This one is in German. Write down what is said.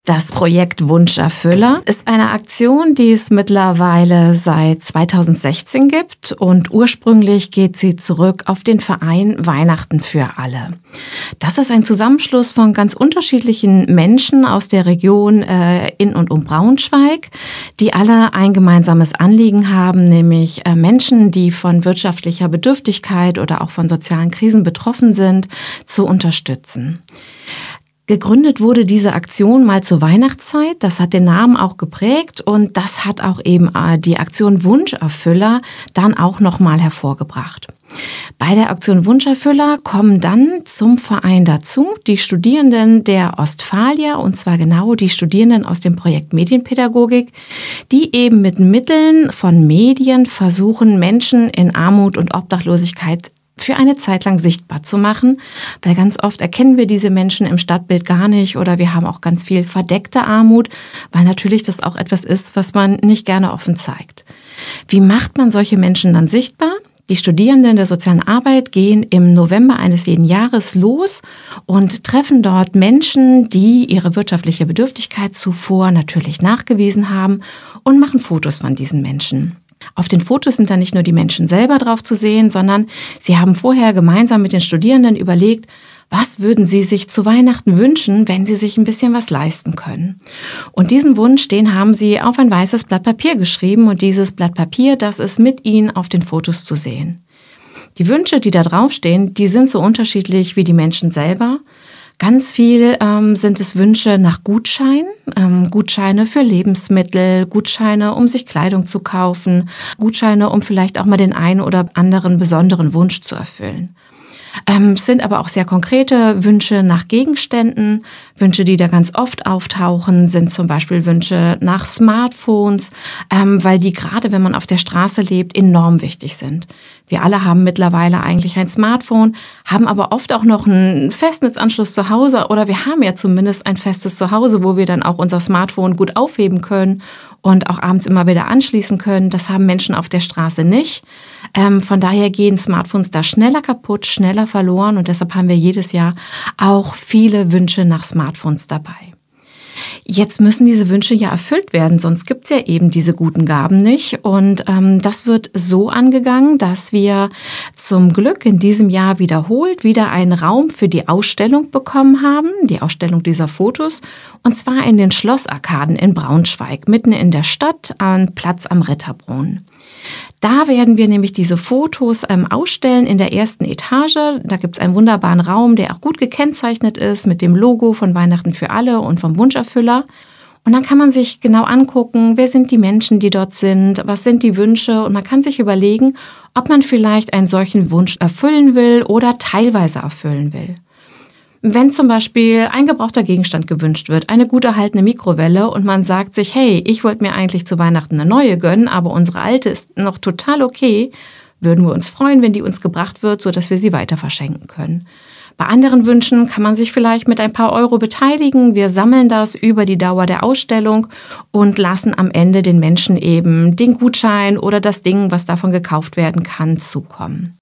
Das Projekt Wunscherfüller ist eine Aktion, die es mittlerweile seit 2016 gibt und ursprünglich geht sie zurück auf den Verein Weihnachten für alle. Das ist ein Zusammenschluss von ganz unterschiedlichen Menschen aus der Region in und um Braunschweig, die alle ein gemeinsames Anliegen haben, nämlich Menschen, die von wirtschaftlicher Bedürftigkeit oder auch von sozialen Krisen betroffen sind, zu unterstützen. Gegründet wurde diese Aktion mal zur Weihnachtszeit, das hat den Namen auch geprägt und das hat auch eben die Aktion Wunscherfüller dann auch nochmal hervorgebracht. Bei der Aktion Wunscherfüller kommen dann zum Verein dazu die Studierenden der Ostfalia, und zwar genau die Studierenden aus dem Projekt Medienpädagogik, die eben mit Mitteln von Medien versuchen, Menschen in Armut und Obdachlosigkeit für eine Zeit lang sichtbar zu machen, weil ganz oft erkennen wir diese Menschen im Stadtbild gar nicht oder wir haben auch ganz viel verdeckte Armut, weil natürlich das auch etwas ist, was man nicht gerne offen zeigt. Wie macht man solche Menschen dann sichtbar? Die Studierenden der sozialen Arbeit gehen im November eines jeden Jahres los und treffen dort Menschen, die ihre wirtschaftliche Bedürftigkeit zuvor natürlich nachgewiesen haben und machen Fotos von diesen Menschen. Auf den Fotos sind dann nicht nur die Menschen selber drauf zu sehen, sondern sie haben vorher gemeinsam mit den Studierenden überlegt, was würden sie sich zu Weihnachten wünschen, wenn sie sich ein bisschen was leisten können. Und diesen Wunsch, den haben sie auf ein weißes Blatt Papier geschrieben und dieses Blatt Papier, das ist mit ihnen auf den Fotos zu sehen. Die Wünsche, die da draufstehen, die sind so unterschiedlich wie die Menschen selber. Ganz viel sind es Wünsche nach Gutscheinen, Gutscheine für Lebensmittel, Gutscheine, um sich Kleidung zu kaufen, Gutscheine, um vielleicht auch mal den einen oder anderen besonderen Wunsch zu erfüllen. Es sind aber auch sehr konkrete Wünsche nach Gegenständen. Wünsche, die da ganz oft auftauchen, sind zum Beispiel Wünsche nach Smartphones, weil die gerade, wenn man auf der Straße lebt, enorm wichtig sind. Wir alle haben mittlerweile eigentlich ein Smartphone, haben aber oft auch noch einen Festnetzanschluss zu Hause oder wir haben ja zumindest ein festes Zuhause, wo wir dann auch unser Smartphone gut aufheben können und auch abends immer wieder anschließen können. Das haben Menschen auf der Straße nicht. Von daher gehen Smartphones da schneller kaputt, schneller verloren und deshalb haben wir jedes Jahr auch viele Wünsche nach Smartphones dabei. Jetzt müssen diese Wünsche ja erfüllt werden, sonst gibt es ja eben diese guten Gaben nicht. Und das wird so angegangen, dass wir zum Glück in diesem Jahr wiederholt wieder einen Raum für die Ausstellung bekommen haben, die Ausstellung dieser Fotos, und zwar in den Schlossarkaden in Braunschweig, mitten in der Stadt, am Platz am Ritterbrunnen. Da werden wir nämlich diese Fotos ausstellen in der ersten Etage. Da gibt es einen wunderbaren Raum, der auch gut gekennzeichnet ist mit dem Logo von Weihnachten für alle und vom Wunscherfüller. Und dann kann man sich genau angucken, wer sind die Menschen, die dort sind, was sind die Wünsche und man kann sich überlegen, ob man vielleicht einen solchen Wunsch erfüllen will oder teilweise erfüllen will. Wenn zum Beispiel ein gebrauchter Gegenstand gewünscht wird, eine gut erhaltene Mikrowelle und man sagt sich, hey, ich wollte mir eigentlich zu Weihnachten eine neue gönnen, aber unsere alte ist noch total okay, würden wir uns freuen, wenn die uns gebracht wird, sodass wir sie weiter verschenken können. Bei anderen Wünschen kann man sich vielleicht mit ein paar Euro beteiligen. Wir sammeln das über die Dauer der Ausstellung und lassen am Ende den Menschen eben den Gutschein oder das Ding, was davon gekauft werden kann, zukommen.